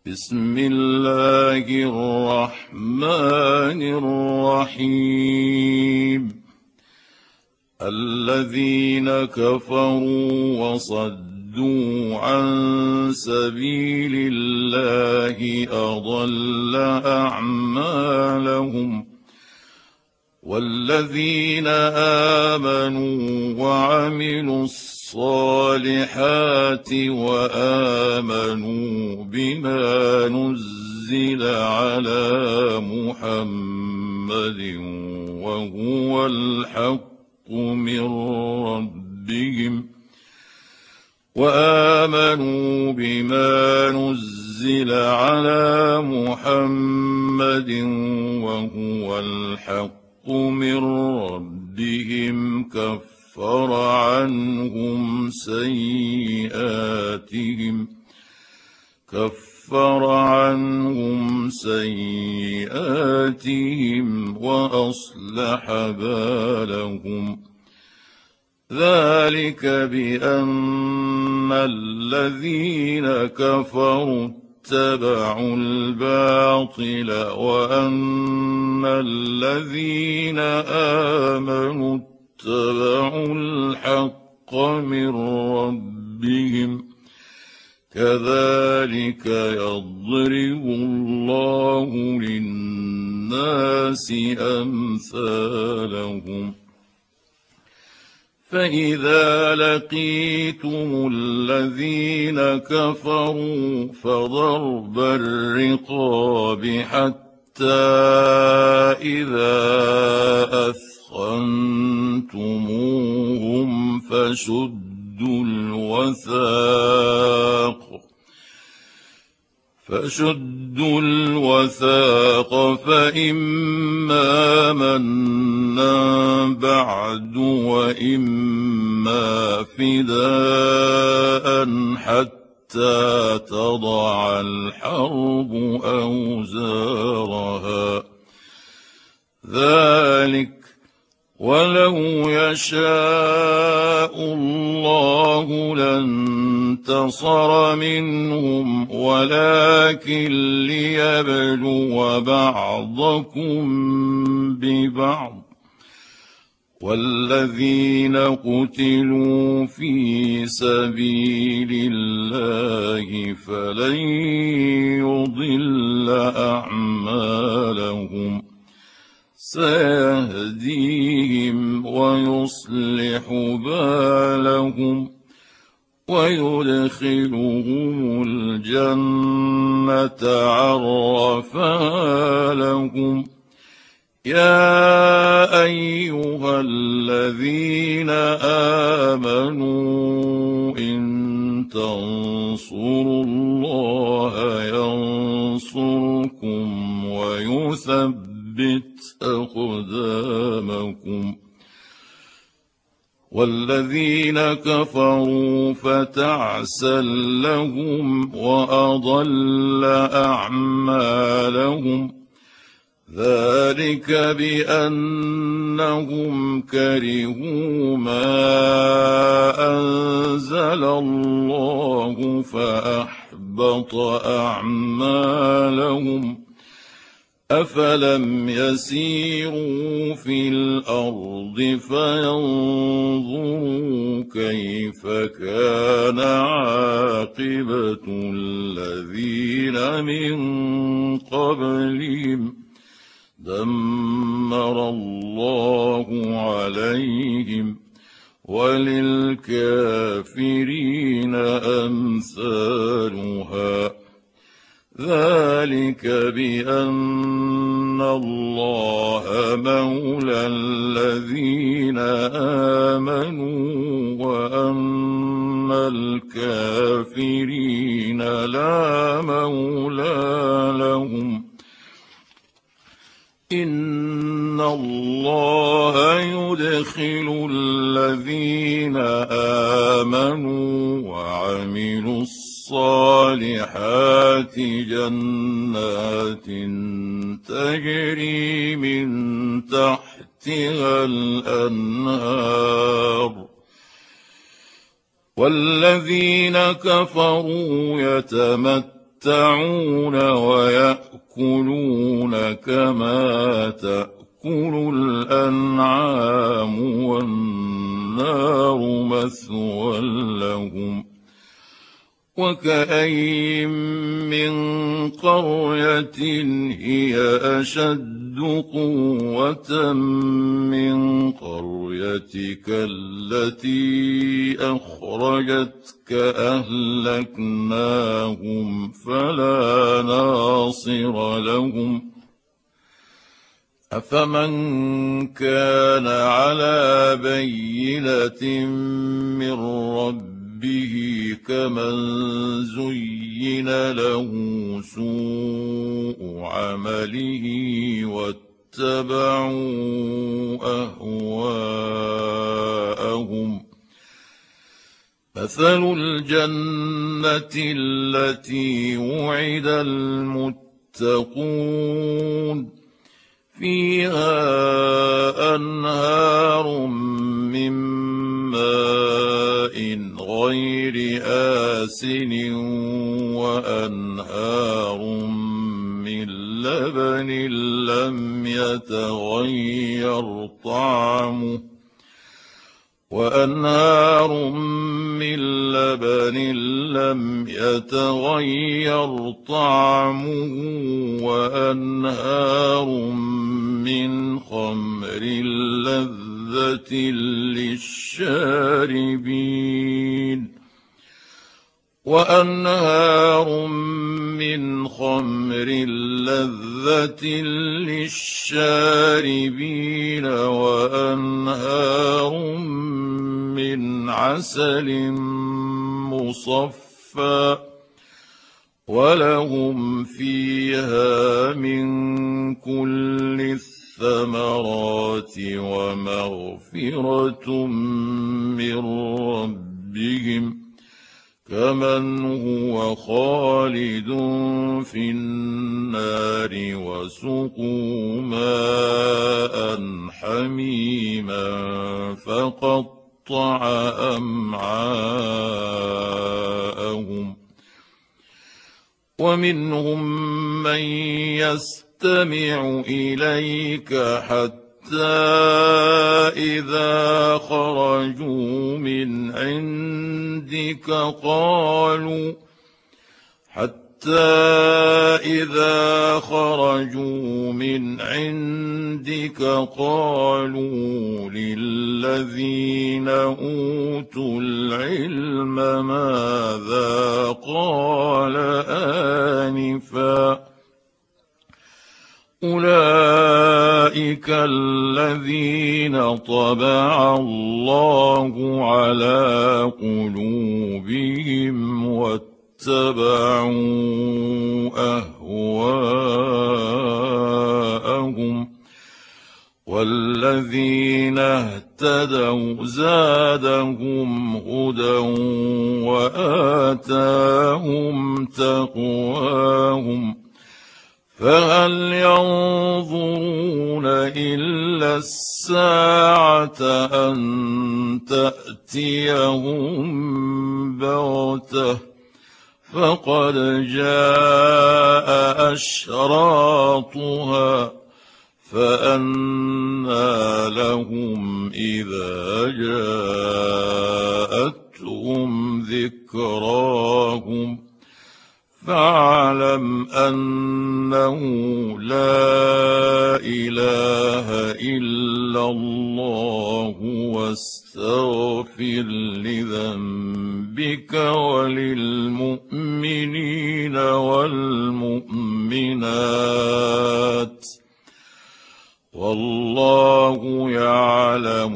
بسم الله الرحمن الرحيم. الذين كفروا وصدوا عن سبيل الله أضل أعمالهم، والذين آمنوا وعملوا الصالحات وآمنوا بما نزل على محمد وهو الحق من ربهم، وآمنوا بما نزل على محمد وهو الحق من ربهم كفر عنهم سيئاتهم وأصلح بالهم. ذلك بأن الذين كفروا اتبعوا الباطل وأن الذين آمنوا اتبعوا الحق من ربهم، كذلك يضرب الله للناس أمثالهم. فإذا لقيتم الذين كفروا فضرب الرقاب حتى إذا أثخنتموهم فشدوا الوثاق فإما منا بعد وإما فداء حتى تضع الحرب أوزارها. ذلك ولو يشاء الله لانتصر منهم ولكن ليبلو بعضكم ببعض. والذين قتلوا في سبيل الله فلن يضل أعمالهم، سيهديهم ويصلح بالهم ويدخلهم الجنة عرفها لهم. يا أيها الذين آمنوا إن تنصروا الله ينصركم ويثبت أقدامكم. والذين كفروا فتعسا لهم وأضل أعمالهم. ذلك بأنهم كرهوا ما أنزل الله فأحبط أعمالهم. أفلم يسيروا في الأرض فينظروا كيف كان عاقبة الذين من قبلهم، دمر الله عليهم وللكافرين أمثالها. ذلك بأن الله مولى الذين آمنوا وأن الكافرين لا مولى لهم. إن الله يدخل الذين آمنوا وعملوا الصالحات جنات تجري من تحتها الأنهار، والذين كفروا يتمتعون يتمتعون ويأكلون كما تأكل الأنعام والنار مثوى لهم وكأين من قرية هي أشد قوة من قريتك التي أخرجتك أهلكناهم فلا ناصر لهم أفمن كان على بينة من ربه كمن زين له سوء عمله واتبعوا أهواءهم مثل الجنة التي وعد المتقون فيها أنهار من ماء غير آسن وأنهار من لبن لم يتغير طعمه وأنهار من خمر لذة للشاربين وأنهار من خمر لذة للشاربين وأنهار من عسل مصفى ولهم فيها من كل الثمرات ومغفرة من ربهم كمن هو خالد في النار وسقوا ماء حميما فقطع أمعاءهم ومنهم من يستمع إليك حتى إذا خرجوا من عندك قالوا للذين أوتوا العلم ماذا قال آنفا أولئك الذين طبع الله على قلوبهم واتبعوا أهواءهم والذين اهتدوا زادهم هدى وآتاهم تقواهم فهل ينظرون إلا الساعة أن تأتيهم بغتة فقد جاء أشراطها فأنى لهم إذا جاءتهم ذكراهم فاعلم أنه لا إله إلا الله واستغفر لذنبك وللمؤمنين والمؤمنات والله يعلم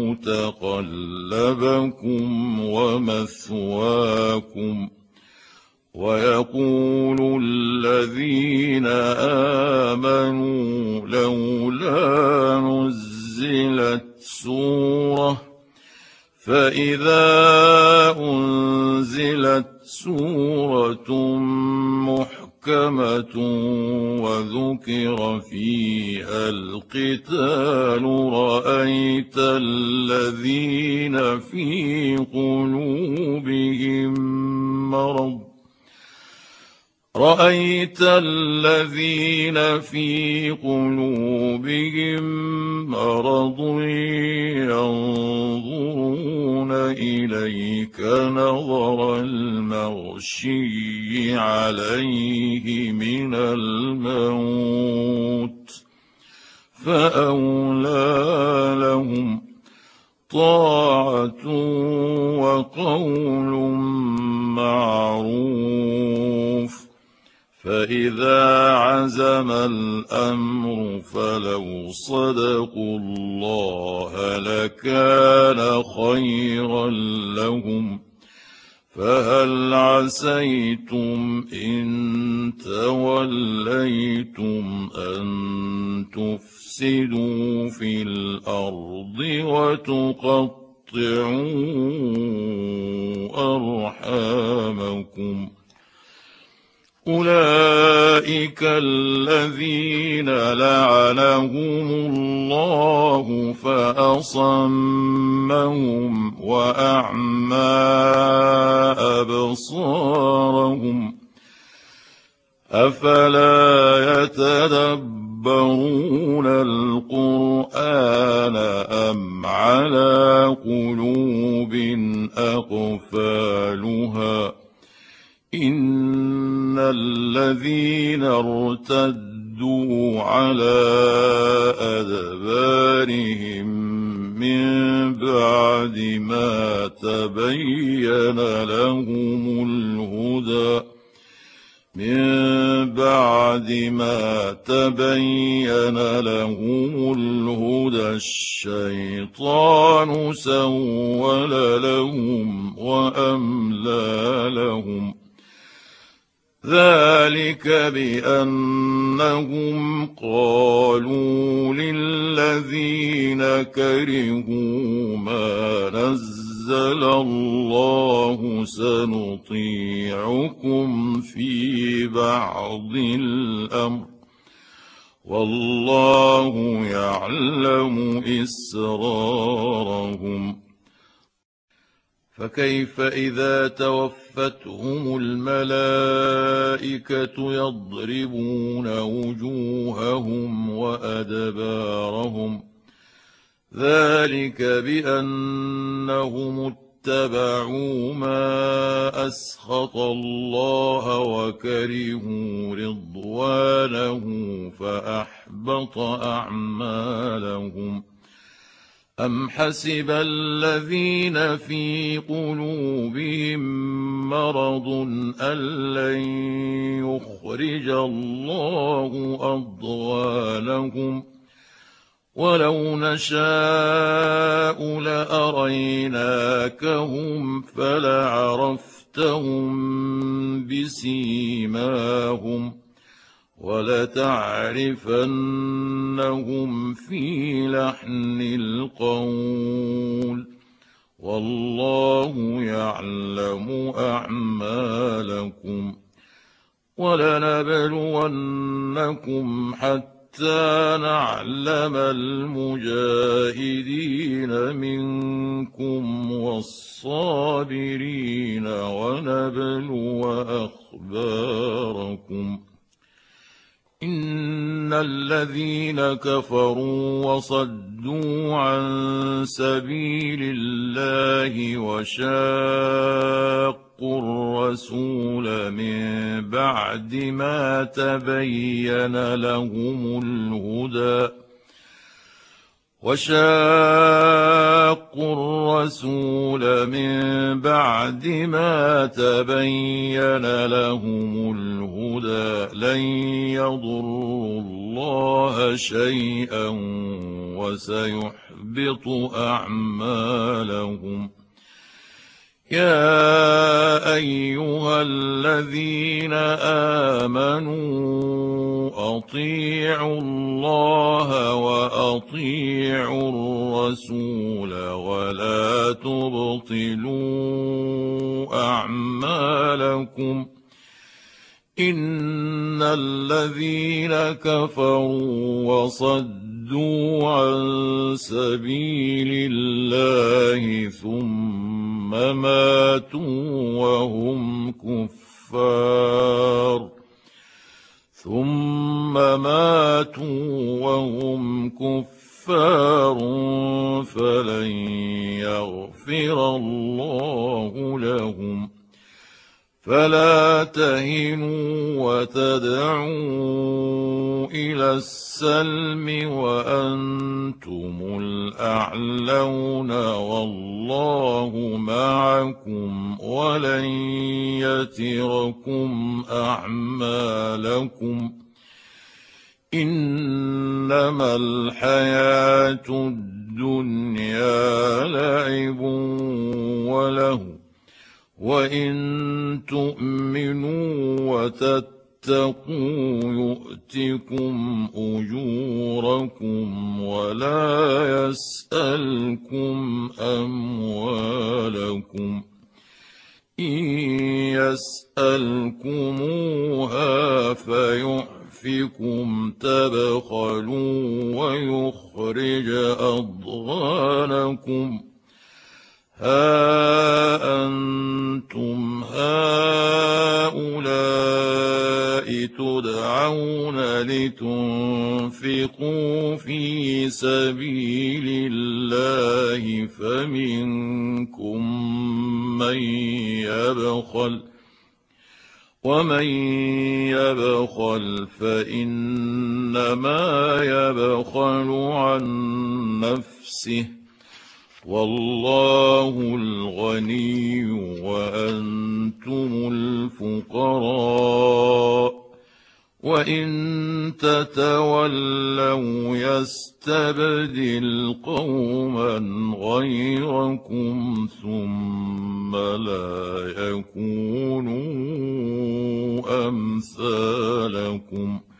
متقلبكم ومثواكم ويقول الذين آمنوا لولا نزلت سورة فإذا أنزلت سورة محكمة وذكر فيها القتال رأيت الذين في قلوبهم رأيت الذين في قلوبهم مرض ينظرون إليك نظر المغشي عليه من الموت فأولى لهم طاعة وقول معروف. فإذا عزم الأمر فلو صدقوا الله لكان خيرا لهم. فهل عسيتم إن توليتم أن تفسدوا في الأرض وتقطعوا أرحامكم؟ أولئك الذين لعنهم الله فأصمهم وأعمى أبصارهم أفلا يتدبرون القرآن أم على قلوب أقفالها إن الذين ارتدوا على أدبارهم من بعد ما تبين لهم الهدى الشيطان سول لهم وأملى لهم. ذلك بأنهم قالوا للذين كرهوا ما نزل الله سنطيعكم في بعض الأمر والله يعلم إسرارهم. فكيف إذا توفتهم الملائكة يضربون وجوههم وأدبارهم ذلك بأنهم اتبعوا ما أسخط الله وكرهوا رضوانه فأحبط أعمالهم. أم حسب الذين في قلوبهم مرض أن لن يخرج الله أضغانهم ولو نشاء لأريناكهم فلعرفتهم بسيماهم ولتعرفنهم في لحن القول والله يعلم أعمالكم. ولنبلونكم حتى نعلم المجاهدين منكم والصابرين ونبلو أخباركم. إن الذين كفروا وصدوا عن سبيل الله وشاقوا الرسول من بعد ما تبين لهم الهدى لن يضروا الله شيئا وسيحبط أعمالهم. يا أيها الذين آمنوا أطيعوا الله وأطيعوا الرسول ولا تبطلوا أعمالكم. إن الذين كفروا وصدوا عن سبيل الله ثم ماتوا وهم كفار ثم ماتوا وهم كفار فلن يغفر الله لهم. فلا تهنوا وتدعوا إلى السلم وأنتم الأعلون والله معكم ولن يتركم أعمالكم. إنما الحياة الدنيا لعب وله وإن تؤمنوا وتتقوا يؤتكم أجوركم ولا يسألكم أموالكم. إن يسألكموها فيحفكم تبخلوا ويخرج أضغانكم. ها أنتم هؤلاء تدعون لتنفقوا في سبيل الله فمنكم من يبخل ومن يبخل فإنما يبخل عن نفسه والله الغني وأنتم الفقراء وإن تتولوا يستبدل قوما غيركم ثم لا يكونوا أمثالكم.